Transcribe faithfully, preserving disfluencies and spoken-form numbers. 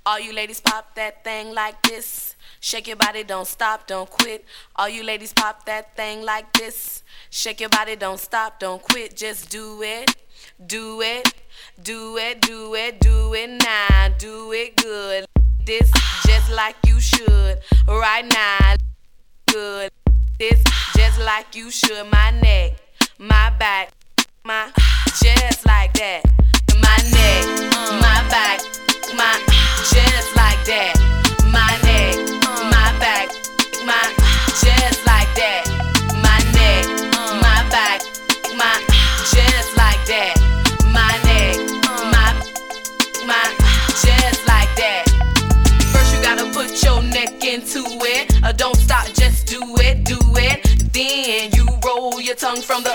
All you ladies pop that thing like this. Shake your body, don't stop, don't quit. All you ladies pop that thing like this. Shake your body, don't stop, don't quit. Just do it, do it, do it, do it, do it now. Do it good. This just like you should. Right now, good. This just like you should. My neck, my back, my just like that. My neck, my back, my just like that. My neck, my back, my just like that. My neck, my back, my just like that. My neck, my my just like that. First you gotta put your neck into it. Uh, don't stop, just do it, do it. Then you roll your tongue from the